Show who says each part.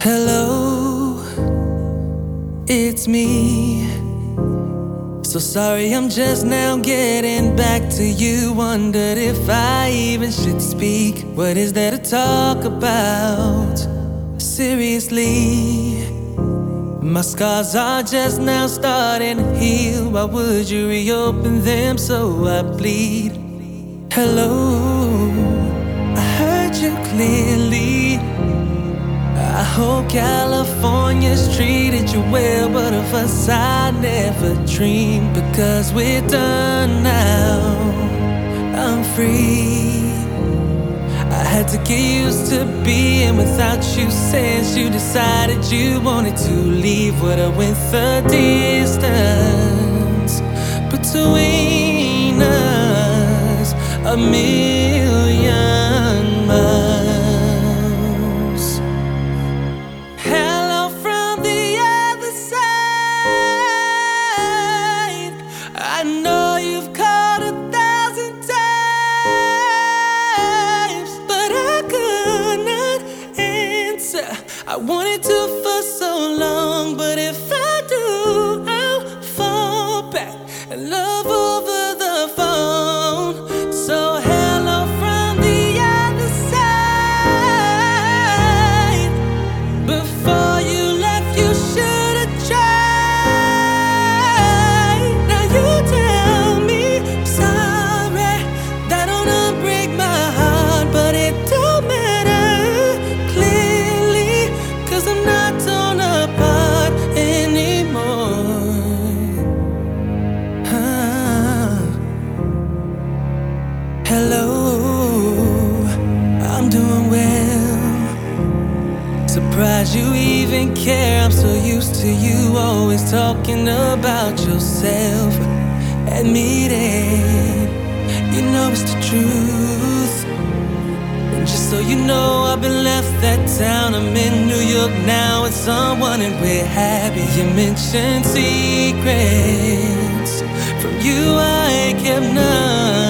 Speaker 1: Hello, it's me. So sorry, I'm just now getting back to you. Wondered if I even should speak. What is there to talk about? Seriously, my scars are just now starting to heal. Why would you reopen them so I bleed? Hello, I heard you clearly. I hope California's treated you well, but of us I never dreamed. Because we're done now, I'm free. I had to get used to being without you since you decided you wanted to leave. What I went the distance between us, a million miles. Hello from the other side. I know you've called 1,000 times, but I could not answer. I wanted to for so long, but if I do, I'll fall back and love over the phone. So hello from the other side. Before you left, you should have tried. Now you tell me sorry. That don't unbreak my heart, but it don't matter clearly, 'cause I'm not torn apart anymore. Hello, I'm doing well. Surprised you even care. I'm so used to you always talking about yourself. Admit it, you know it's the truth. And just so you know, I've been left that town. I'm in New York now with someone and we're happy. You mentioned secrets. From you I kept none.